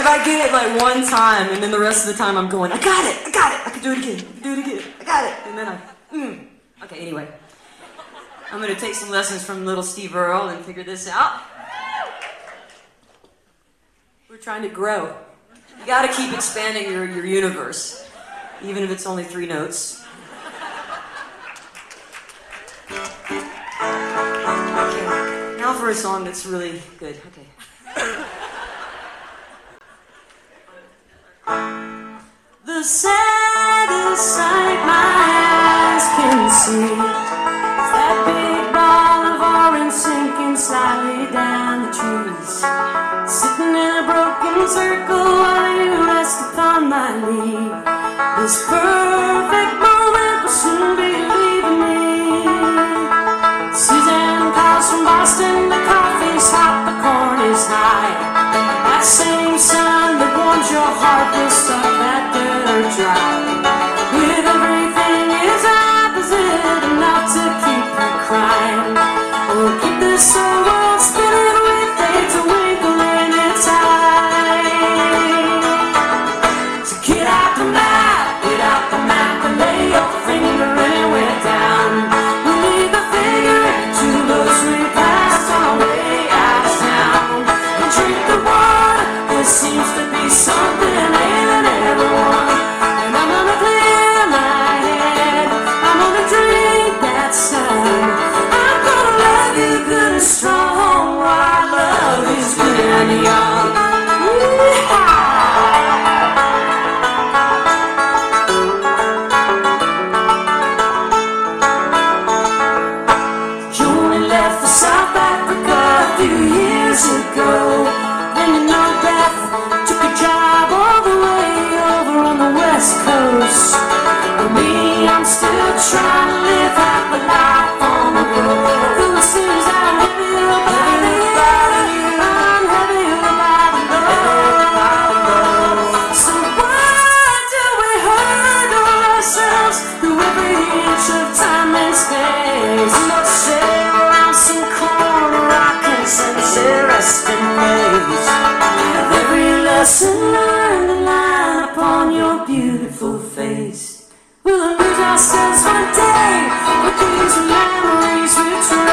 I get it like one time, and then the rest of the time I'm going, I got it, I can do it again, I got it, and then Okay, anyway. I'm gonna take some lessons from little Steve Earle and figure this out. We're trying to grow. You gotta keep expanding your universe, even if it's only 3 notes. Okay, now for a song that's really good. Okay. The saddest sight my eyes can see is that big ball of orange sinking slightly down the trees, sitting in a broken circle while you rest upon my knee. This perfect moment will soon be leaving me. Suzanne calls from Boston, the coffee's hot, the corn is high. That same sun that warms your heart will suck that dirt dry. With everything is opposite, enough to keep you crying. Oh, keep this old world spinning with a twinkle in its eye. So get out the map, and lay your finger anywhere down. We'll leave the figure to those we passed on way out of town. And drink the water, there seems to be something ailing everyone. And I'm gonna clear my head, I'm gonna drink that sun. I'm gonna love you good and strong while love is good and young. Joni left for South Africa a few years ago. Then you know Beth took a job all the way over on the West Coast. For me, I'm still trying to live half a life on the road. Though it seems I'm heavier about you, I'm heavier about love. So why do we hurt ourselves through every inch of time and space? Let's share around some corn rock and sincere rest in peace. Every lesson learned, a line upon your beautiful face. We'll lose ourselves one day, but these memories return.